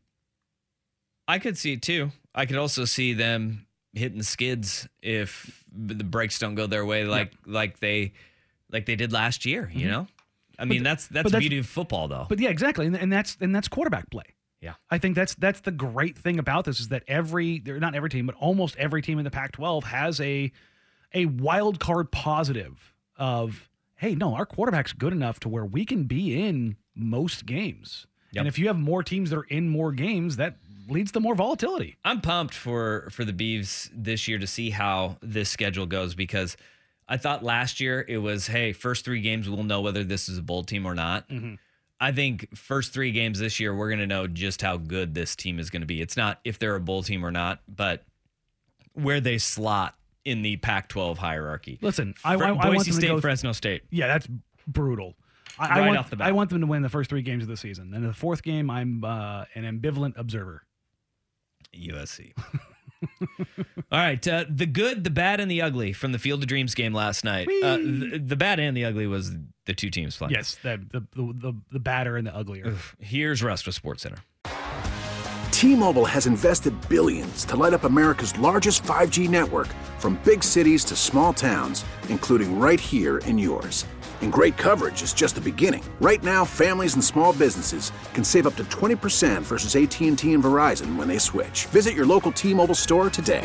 Speaker 5: I could see it too. I could also see them hitting the skids if the breaks don't go their way, like they did last year. You know, I mean that's the beauty of football, though.
Speaker 6: But yeah, exactly, and that's quarterback play.
Speaker 5: Yeah.
Speaker 6: I think that's the great thing about this is that not every team, but almost every team in the Pac-12 has a wild card positive of, hey, no, our quarterback's good enough to where we can be in most games. Yep. And if you have more teams that are in more games, that leads to more volatility.
Speaker 5: I'm pumped for the Beavs this year to see how this schedule goes, because I thought last year it was, hey, first 3 games we'll know whether this is a bowl team or not. Mm-hmm. I think first 3 games this year, we're going to know just how good this team is going to be. It's not if they're a bowl team or not, but where they slot in the Pac-12 hierarchy.
Speaker 6: Listen,
Speaker 5: I
Speaker 6: want
Speaker 5: Boise
Speaker 6: them to
Speaker 5: State, Fresno State.
Speaker 6: Yeah, that's brutal.
Speaker 5: Off the bat.
Speaker 6: I want them to win the first 3 games of the season. And in the 4th game, I'm an ambivalent observer.
Speaker 5: USC. All right, the good, the bad, and the ugly from the Field of Dreams game last night. The bad and the ugly was the 2 teams playing.
Speaker 6: Yes, the badder and the uglier.
Speaker 5: Here's Russ with SportsCenter.
Speaker 2: T-Mobile has invested billions to light up America's largest 5G network, from big cities to small towns, including right here in yours. And great coverage is just the beginning. Right now, families and small businesses can save up to 20% versus AT&T and Verizon when they switch. Visit your local T-Mobile store today.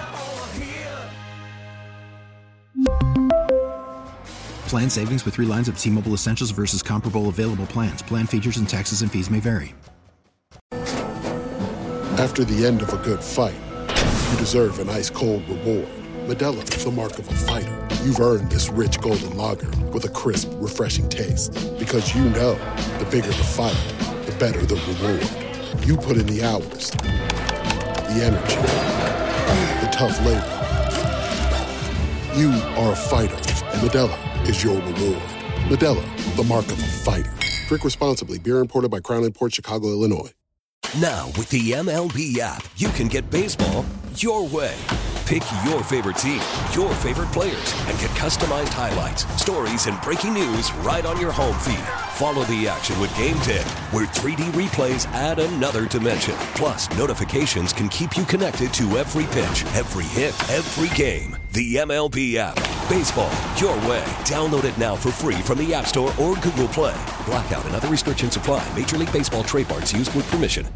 Speaker 3: Plan savings with 3 lines of T-Mobile Essentials versus comparable available plans. Plan features and taxes and fees may vary.
Speaker 10: After the end of a good fight, you deserve an ice-cold reward. Modelo is the mark of a fighter. You've earned this rich golden lager with a crisp, refreshing taste. Because you know, the bigger the fight, the better the reward. You put in the hours, the energy, the tough labor. You are a fighter, and Modelo is your reward. Modelo, the mark of a fighter. Drink responsibly. Beer imported by Crown Imports, Chicago, Illinois.
Speaker 11: Now, with the MLB app, you can get baseball your way. Pick your favorite team, your favorite players, and get customized highlights, stories, and breaking news right on your home feed. Follow the action with Game 10, where 3D replays add another dimension. Plus, notifications can keep you connected to every pitch, every hit, every game. The MLB app. Baseball your way. Download it now for free from the App Store or Google Play. Blackout and other restrictions apply. Major League Baseball trademarks used with permission.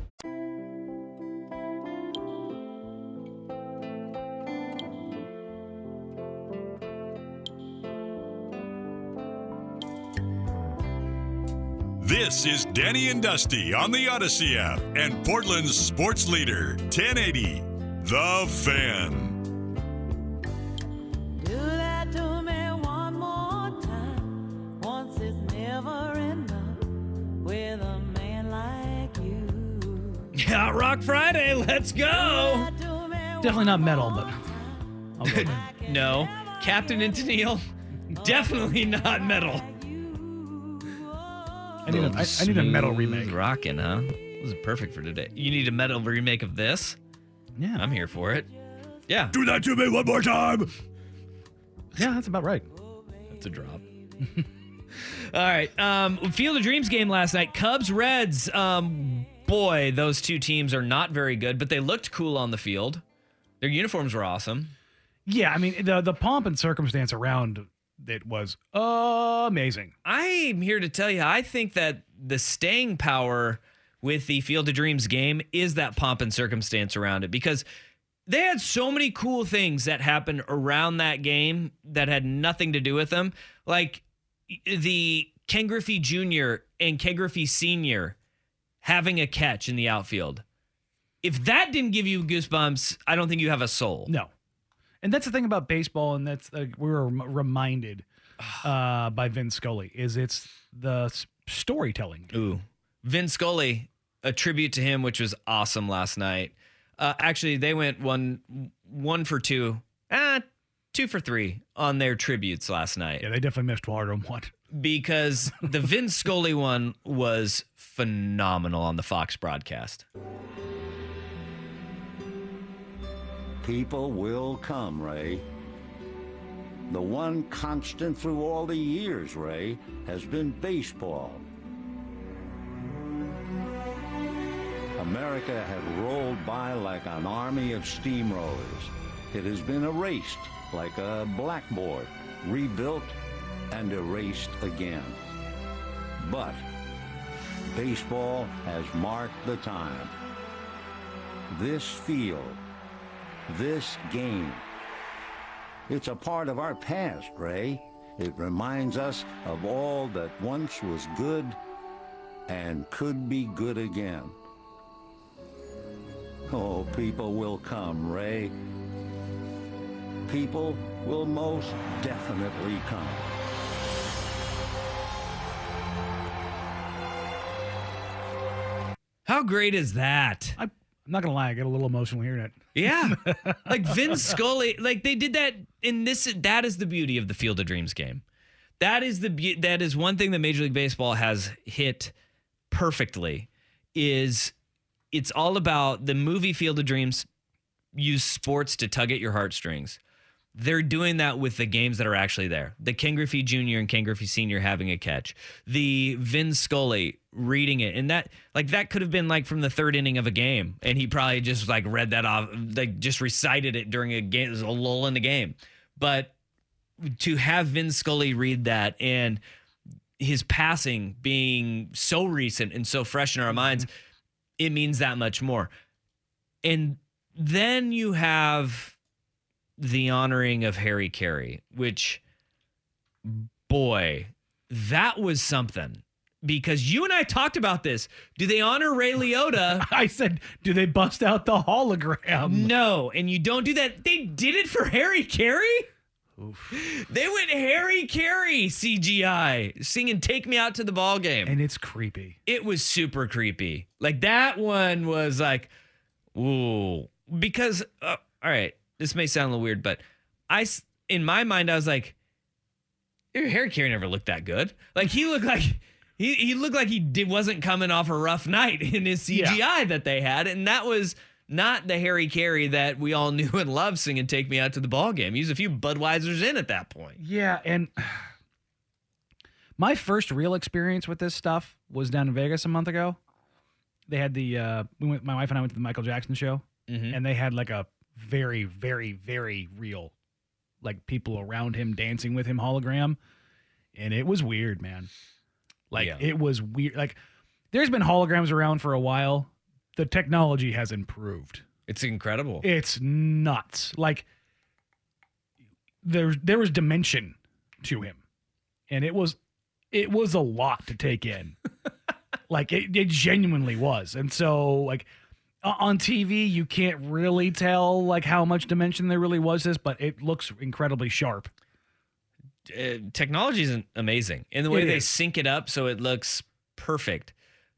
Speaker 4: This is Danny and Dusty on the Odyssey app and Portland's sports leader, 1080, The Fan.
Speaker 12: Do that to me one more time. Once is never enough with a man like you.
Speaker 5: Yacht Rock Friday, let's go.
Speaker 6: Definitely not metal, but I'll go
Speaker 5: No. Captain and Tennille, definitely not metal.
Speaker 6: I need a metal remake.
Speaker 5: Rockin', huh? This is perfect for today. You need a metal remake of this?
Speaker 6: Yeah.
Speaker 5: I'm here for it. Yeah.
Speaker 6: Do that to me one more time. Yeah, that's about right.
Speaker 5: That's a drop. All right. Field of Dreams game last night. Cubs, Reds. Boy, those 2 teams are not very good, but they looked cool on the field. Their uniforms were awesome.
Speaker 6: Yeah, I mean, the pomp and circumstance around it was amazing.
Speaker 5: I'm here to tell you, I think that the staying power with the Field of Dreams game is that pomp and circumstance around it, because they had so many cool things that happened around that game that had nothing to do with them. Like the Ken Griffey Jr. and Ken Griffey Sr. having a catch in the outfield. If that didn't give you goosebumps, I don't think you have a soul.
Speaker 6: No. And that's the thing about baseball, and that's we were reminded by Vin Scully, is it's the storytelling.
Speaker 5: Ooh. Vin Scully, a tribute to him, which was awesome last night. Actually, they went one for 2, 2 for 3 on their tributes last night.
Speaker 6: Yeah, they definitely missed Florida one.
Speaker 5: Because the Vin Scully one was phenomenal on the Fox broadcast.
Speaker 13: People will come, Ray. The one constant through all the years, Ray, has been baseball. America had rolled by like an army of steamrollers. It has been erased like a blackboard, rebuilt and erased again. But baseball has marked the time. This field, this game. It's a part of our past, Ray. It reminds us of all that once was good and could be good again. Oh, people will come, Ray. People will most definitely come.
Speaker 5: How great is that?
Speaker 6: I'm not going to lie. I get a little emotional hearing it.
Speaker 5: Yeah. Like Vin Scully, like they did that in this. That is the beauty of the Field of Dreams game. That is that is one thing that Major League Baseball has hit perfectly is it's all about the movie Field of Dreams use sports to tug at your heartstrings. They're doing that with the games that are actually there. The Ken Griffey Jr. and Ken Griffey Sr. having a catch. The Vin Scully reading it. And that could have been like from the third inning of a game. And he probably just like read that off, like just recited it during a game. There's a lull in the game. But to have Vin Scully read that and his passing being so recent and so fresh in our minds, it means that much more. And then you have the honoring of Harry Carey, which, boy, that was something. Because you and I talked about this. Do they honor Ray Liotta?
Speaker 6: I said, do they bust out the hologram?
Speaker 5: No, and you don't do that. They did it for Harry Carey? Oof. They went Harry Carey CGI singing Take Me Out to the Ball Game.
Speaker 6: And it's creepy.
Speaker 5: It was super creepy. Like that one was like, ooh. Because, all right, this may sound a little weird, but in my mind, I was like, Harry Carey never looked that good. Like he looked like he looked like he wasn't coming off a rough night in his CGI that they had, and that was not the Harry Carey that we all knew and loved singing "Take Me Out to the Ball Game." He was a few Budweisers in at that point.
Speaker 6: Yeah, and my first real experience with this stuff was down in Vegas a month ago. They had my wife and I went to the Michael Jackson show, and they had like a very, very, very real, like people around him dancing with him hologram. And it was weird, man. Like it was weird. Like there's been holograms around for a while. The technology has improved.
Speaker 5: It's incredible.
Speaker 6: It's nuts. Like there was dimension to him. And it was a lot to take in. Like it genuinely was. And so like on TV, you can't really tell like how much dimension there really was but it looks incredibly sharp.
Speaker 5: Technology is amazing in the way they sync it up so it looks perfect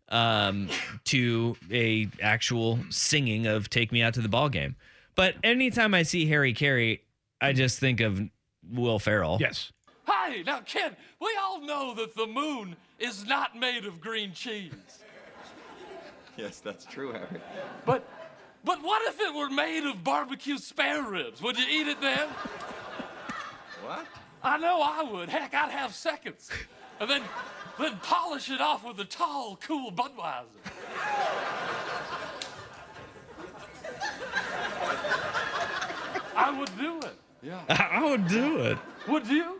Speaker 5: to a actual singing of Take Me Out to the Ball Game. But anytime I see Harry Carey, I just think of Will Ferrell.
Speaker 6: Yes.
Speaker 14: Hey, now, Ken, we all know that the moon is not made of green cheese.
Speaker 15: Yes, that's true, Harry.
Speaker 14: But what if it were made of barbecue spare ribs? Would you eat it then?
Speaker 15: What?
Speaker 14: I know I would. Heck, I'd have seconds. And then polish it off with a tall, cool Budweiser. I would do it.
Speaker 15: Yeah.
Speaker 5: I would do it.
Speaker 14: Would you?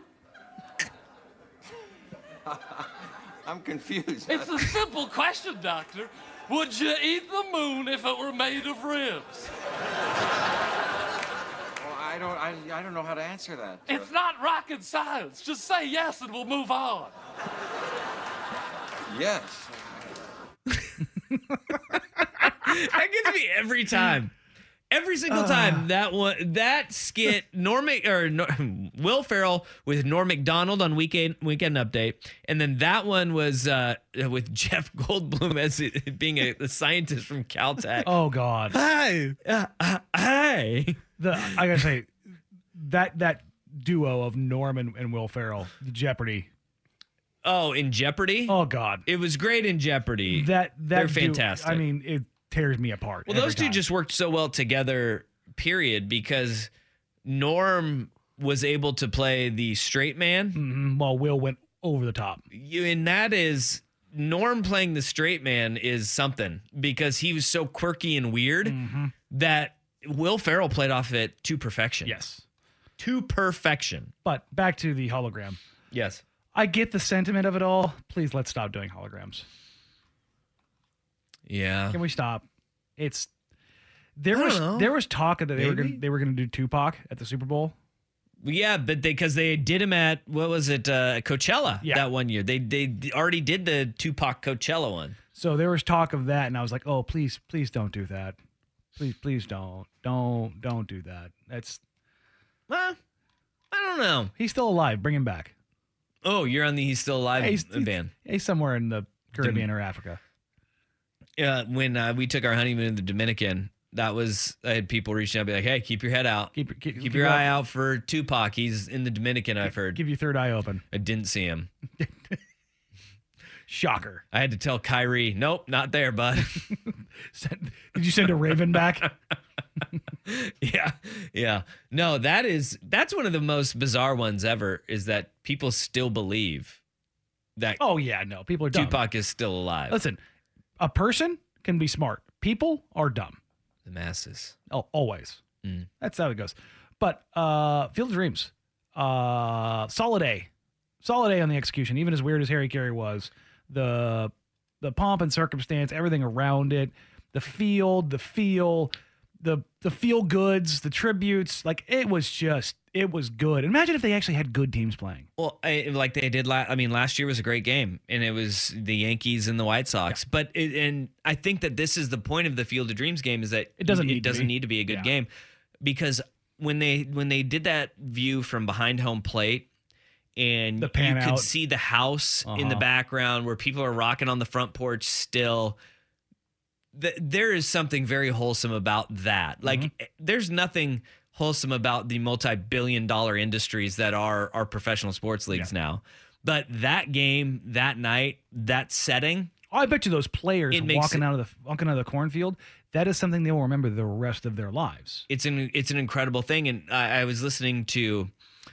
Speaker 15: I'm confused.
Speaker 14: It's a simple question, Doctor. Would you eat the moon if it were made of ribs?
Speaker 15: Well, I don't know how to answer that.
Speaker 14: It's not rocket science. Just say yes and we'll move on.
Speaker 15: Yes.
Speaker 5: That gets me every time. Every single time that skit, Will Ferrell with Norm Macdonald on Weekend Update, and then that one was with Jeff Goldblum as being a scientist from Caltech.
Speaker 6: Oh God!
Speaker 5: Hi.
Speaker 6: I gotta say that duo of Norm and Will Ferrell, Jeopardy.
Speaker 5: Oh, in Jeopardy?
Speaker 6: Oh God!
Speaker 5: It was great in Jeopardy.
Speaker 6: They're
Speaker 5: fantastic.
Speaker 6: I mean, it tears me apart.
Speaker 5: Well, those two just worked so well together, period, because Norm was able to play the straight man.
Speaker 6: While Will went over the top.
Speaker 5: And that is, Norm playing the straight man is something, because he was so quirky and weird that Will Ferrell played off it to perfection.
Speaker 6: Yes.
Speaker 5: To perfection.
Speaker 6: But back to the hologram.
Speaker 5: Yes.
Speaker 6: I get the sentiment of it all. Please let's stop doing holograms.
Speaker 5: Yeah.
Speaker 6: Can we stop? It's
Speaker 5: I don't know.
Speaker 6: there was talk that
Speaker 5: Maybe.
Speaker 6: they were gonna do Tupac at the Super Bowl.
Speaker 5: Yeah, but because they did him at what was it, Coachella that one year. They already did the Tupac Coachella one.
Speaker 6: So there was talk of that, and I was like, oh, please don't do that. Please don't do that. That's
Speaker 5: well, I don't know.
Speaker 6: He's still alive. Bring him back.
Speaker 5: Oh, you're on the He's Still Alive band.
Speaker 6: He's somewhere in the Caribbean or Africa.
Speaker 5: When we took our honeymoon in the Dominican, I had people reaching out and be like, hey, keep your head out. Keep your eye out for Tupac. He's in the Dominican, I've heard.
Speaker 6: Keep your third eye open.
Speaker 5: I didn't see him.
Speaker 6: Shocker.
Speaker 5: I had to tell Kyrie, nope, not there, bud.
Speaker 6: Did you send a Raven back?
Speaker 5: Yeah. No, that's one of the most bizarre ones ever, is that people still believe that
Speaker 6: Oh, yeah, no. People are dumb.
Speaker 5: Tupac is still alive.
Speaker 6: Listen, a person can be smart. People are dumb.
Speaker 5: The masses.
Speaker 6: Oh, always.
Speaker 5: Mm.
Speaker 6: That's how it goes. But Field of Dreams, solid A. Solid A on the execution. Even as weird as Harry Carey was, the pomp and circumstance, everything around it, the field, the feel, the feel goods, the tributes, like it was good. Imagine if they actually had good teams playing.
Speaker 5: Well, like they did last year was a great game, and it was the Yankees and the White Sox. Yeah. And I think that this is the point of the Field of Dreams game, is that it doesn't need to be a good game, because when they did that view from behind home plate, and you could see the house in the background where people are rocking on the front porch still. There is something very wholesome about that. Like, there's nothing wholesome about the multi-billion-dollar industries that are professional sports leagues now. But that game, that night, that setting.
Speaker 6: I bet you those players walking out of the cornfield, that is something they will remember the rest of their lives.
Speaker 5: It's an incredible thing. And I was listening to,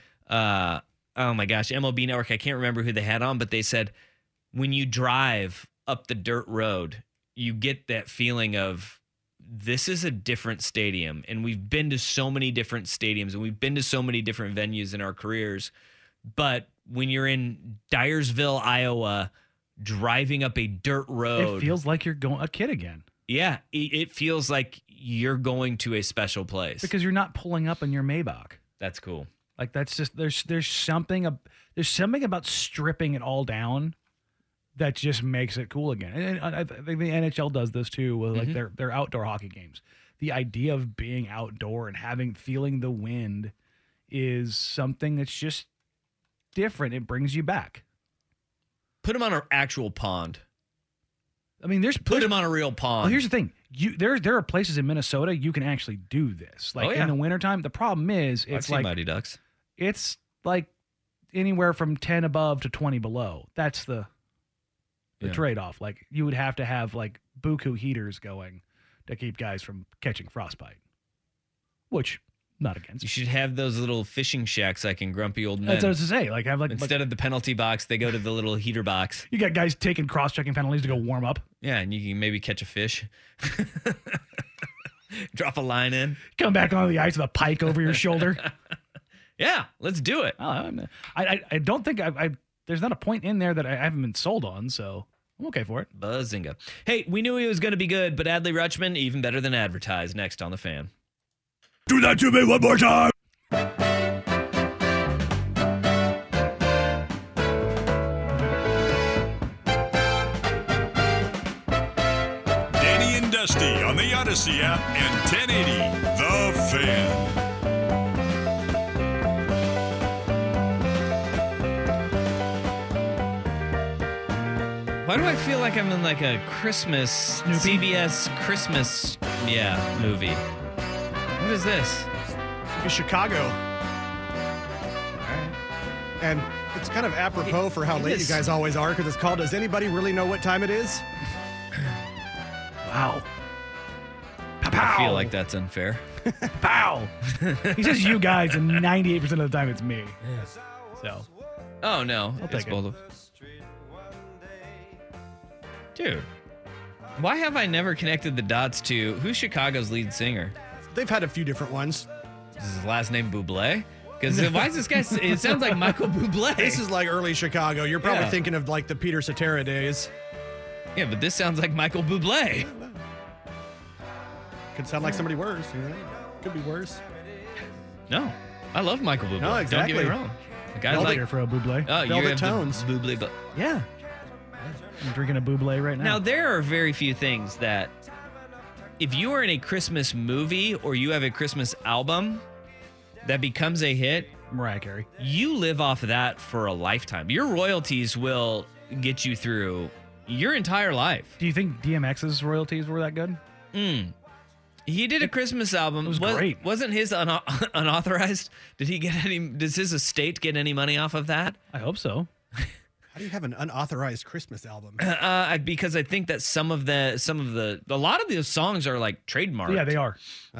Speaker 5: oh my gosh, MLB Network. I can't remember who they had on, but they said when you drive up the dirt road, you get that feeling of, this is a different stadium. And we've been to so many different stadiums, and we've been to so many different venues in our careers. But when you're in Dyersville, Iowa, driving up a dirt road,
Speaker 6: it feels like you're a kid again.
Speaker 5: Yeah, it feels like you're going to a special place.
Speaker 6: Because you're not pulling up in your Maybach.
Speaker 5: That's cool.
Speaker 6: Like, that's just, there's something about stripping it all down that just makes it cool again. And I think the NHL does this too with like their outdoor hockey games. The idea of being outdoor and feeling the wind is something that's just different. It brings you back.
Speaker 5: Put them on an actual pond.
Speaker 6: I mean,
Speaker 5: put them on a real pond.
Speaker 6: Well, here's the thing. There are places in Minnesota you can actually do this. Like in the wintertime. The problem is it's like
Speaker 5: Mighty Ducks.
Speaker 6: It's like anywhere from 10 above to 20 below. That's the trade-off. Like, you would have to have like buku heaters going to keep guys from catching frostbite, which not against.
Speaker 5: You should have those little fishing shacks like in Grumpy Old Men.
Speaker 6: That's what I was to say. Like, have
Speaker 5: instead of the penalty box, they go to the little heater box.
Speaker 6: You got guys taking cross-checking penalties to go warm up.
Speaker 5: Yeah, and you can maybe catch a fish. Drop a line in.
Speaker 6: Come back onto the ice with a pike over your shoulder.
Speaker 5: Yeah, let's do it.
Speaker 6: I don't think there's not a point in there that I haven't been sold on, so I'm okay for it.
Speaker 5: Buzzinga. Hey, we knew he was going to be good, but Adley Rutschman, even better than advertised, next on The Fan.
Speaker 4: Do that to me one more time. Danny and Dusty on the Odyssey app and 1080 The Fan.
Speaker 5: Why do I feel like I'm in like a Christmas, CBS Christmas, movie? What is this?
Speaker 7: It's Chicago. And it's kind of apropos for how late you guys always are, because it's called Does Anybody Really Know What Time It Is?
Speaker 6: Wow.
Speaker 5: I feel like that's unfair.
Speaker 6: Pow! He says you guys, and 98% of the time it's me. So.
Speaker 5: Oh, no.
Speaker 6: I'll take it.
Speaker 5: Dude, why have I never connected the dots to who's Chicago's lead singer?
Speaker 7: They've had a few different ones.
Speaker 5: Is his last name Bublé? Because why is this guy? It sounds like Michael Bublé.
Speaker 7: This is like early Chicago. You're probably thinking of like the Peter Cetera days.
Speaker 5: Yeah, but this sounds like Michael Bublé.
Speaker 7: Could sound like somebody worse. Could be worse.
Speaker 5: No, I love Michael Bublé.
Speaker 7: No, exactly.
Speaker 5: Don't get me wrong. The guy's
Speaker 6: Velvet
Speaker 5: like
Speaker 6: here for a Bublé.
Speaker 5: Oh, you
Speaker 7: Velvet
Speaker 5: have
Speaker 7: tones.
Speaker 5: the Bublé. Yeah.
Speaker 6: I'm drinking a Bublé right now.
Speaker 5: Now, there are very few things that, if you are in a Christmas movie or you have a Christmas album that becomes a hit,
Speaker 6: Mariah Carey,
Speaker 5: you live off of that for a lifetime. Your royalties will get you through your entire life.
Speaker 6: Do you think DMX's royalties were that good?
Speaker 5: He did a Christmas album.
Speaker 6: It was great.
Speaker 5: Wasn't his unauthorized? Did he get any? Does his estate get any money off of that?
Speaker 6: I hope so.
Speaker 7: How do you have an unauthorized Christmas album?
Speaker 5: Because I think that a lot of those songs are like trademarked.
Speaker 6: Yeah, they are.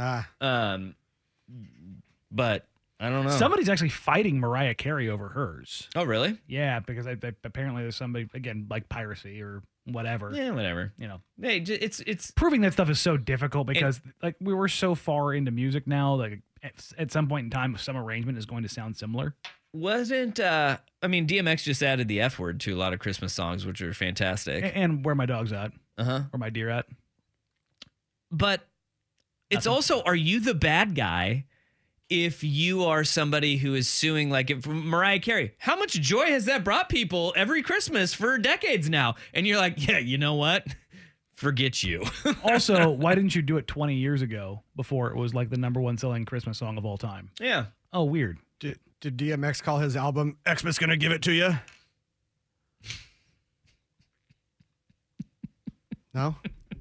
Speaker 5: But I don't know.
Speaker 6: Somebody's actually fighting Mariah Carey over hers.
Speaker 5: Oh, really?
Speaker 6: Yeah, because apparently there's somebody, again, like piracy or whatever.
Speaker 5: Yeah, whatever. Hey, it's
Speaker 6: proving that stuff is so difficult because like we were so far into music now. Like at some point in time, some arrangement is going to sound similar.
Speaker 5: Wasn't DMX just added the F word to a lot of Christmas songs, which are fantastic.
Speaker 6: And Where My Dog's At. Where My Deer At.
Speaker 5: But it's also, are you the bad guy if you are somebody who is suing, like if Mariah Carey? How much joy has that brought people every Christmas for decades now? And you're like, yeah, you know what? Forget you.
Speaker 6: Also, why didn't you do it 20 years ago before it was like the #1 selling Christmas song of all time?
Speaker 5: Yeah.
Speaker 6: Oh, weird.
Speaker 7: Did DMX call his album Xmas Gonna Give It to You? No?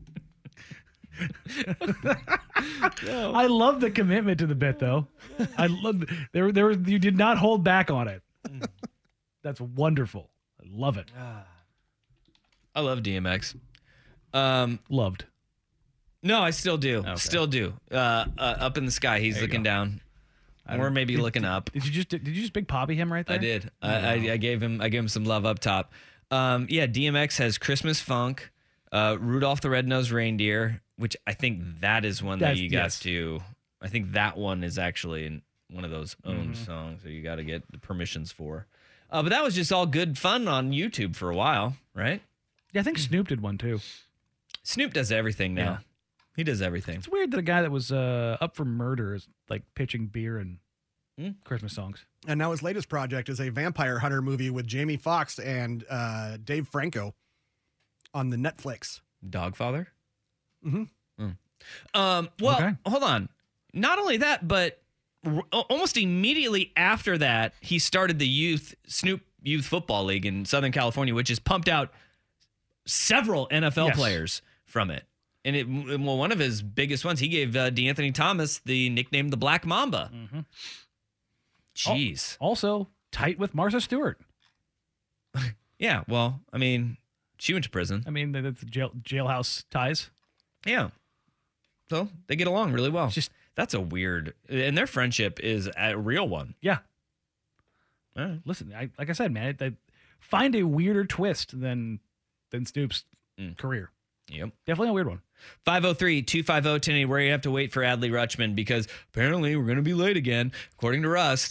Speaker 6: No. I love the commitment to the bit, though. I love there. You did not hold back on it. That's wonderful. I love it.
Speaker 5: I love DMX.
Speaker 6: Loved.
Speaker 5: No, I still do.
Speaker 6: Okay.
Speaker 5: Still do. Up in the sky, he's looking down, or maybe looking up.
Speaker 6: Did you just Big Poppy him right there?
Speaker 5: I did. I gave him some love up top. Yeah, DMX has Christmas Funk, Rudolph the Red-Nosed Reindeer, which I think that is one that you got to. I think that one is actually one of those owned songs that you got to get the permissions for. But that was just all good fun on YouTube for a while, right?
Speaker 6: Yeah, I think Snoop did one too.
Speaker 5: Snoop does everything now.
Speaker 6: Yeah.
Speaker 5: He does everything.
Speaker 6: It's weird that a guy that was up for murder is like pitching beer and Christmas songs.
Speaker 7: And now his latest project is a vampire hunter movie with Jamie Foxx and Dave Franco on the Netflix.
Speaker 5: Dogfather?
Speaker 7: Mm-hmm.
Speaker 5: Hold on. Not only that, but almost immediately after that, he started the Snoop Youth Football League in Southern California, which has pumped out several NFL players from it. And one of his biggest ones, he gave DeAnthony Thomas the nickname the Black Mamba.
Speaker 6: Mm-hmm.
Speaker 5: Jeez.
Speaker 6: Also tight with Martha Stewart.
Speaker 5: Yeah, well, I mean, she went to prison.
Speaker 6: I mean, that's jailhouse ties.
Speaker 5: Yeah. So they get along really well. That's a weird, and their friendship is a real one.
Speaker 6: Yeah.
Speaker 5: All right.
Speaker 6: Listen, like I said, man, I find a weirder twist than Snoop's career.
Speaker 5: Yep.
Speaker 6: Definitely a weird one.
Speaker 5: 503-250-1080, where you have to wait for Adley Rutschman because apparently we're going to be late again, according to Rust.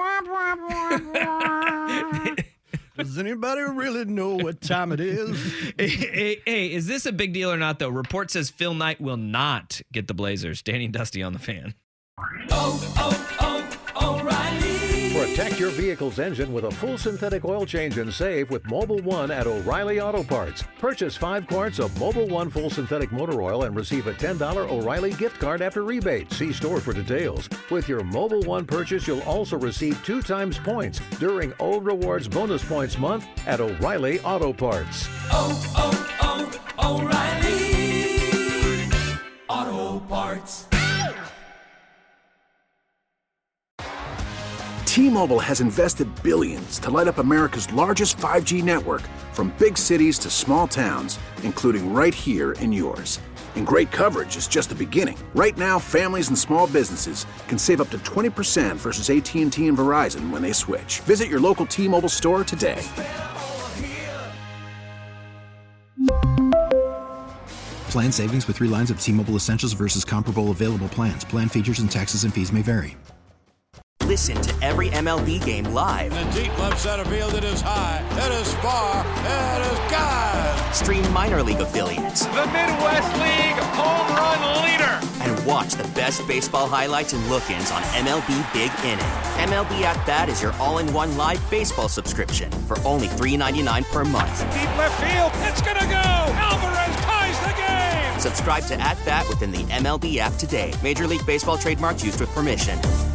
Speaker 7: Does anybody really know what time it is?
Speaker 5: Hey, is this a big deal or not, though? Report says Phil Knight will not get the Blazers. Danny and Dusty on the Fan.
Speaker 16: O'Reilly. Protect your vehicle's engine with a full synthetic oil change and save with Mobil 1 at O'Reilly Auto Parts. Purchase 5 quarts of Mobil 1 full synthetic motor oil and receive a $10 O'Reilly gift card after rebate. See store for details. With your Mobil 1 purchase, you'll also receive 2 times points during O Rewards Bonus Points Month at O'Reilly Auto Parts.
Speaker 12: O'Reilly Auto Parts.
Speaker 2: T-Mobile has invested billions to light up America's largest 5G network, from big cities to small towns, including right here in yours. And great coverage is just the beginning. Right now, families and small businesses can save up to 20% versus AT&T and Verizon when they switch. Visit your local T-Mobile store today.
Speaker 3: Plan savings with 3 lines of T-Mobile Essentials versus comparable available plans. Plan features and taxes and fees may vary.
Speaker 17: Listen to every MLB game live.
Speaker 18: In the deep left center field, it is high, it is far, it is gone.
Speaker 17: Stream minor league affiliates.
Speaker 19: The Midwest League home run leader.
Speaker 17: And watch the best baseball highlights and look-ins on MLB Big Inning. MLB At Bat is your all-in-one live baseball subscription for only $3.99 per month.
Speaker 19: Deep left field, it's gonna go. Alvarez ties the game.
Speaker 17: Subscribe to At Bat within the MLB app today. Major League Baseball trademarks used with permission.